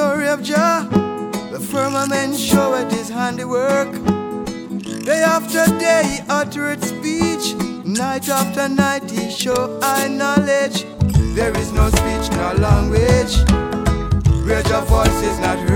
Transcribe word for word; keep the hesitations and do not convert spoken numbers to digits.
glory of Jah. The firmament showeth his handiwork. Day after day he uttereth speech. Night after night he show I knowledge. There is no speech nor language where Jah voice is not heard.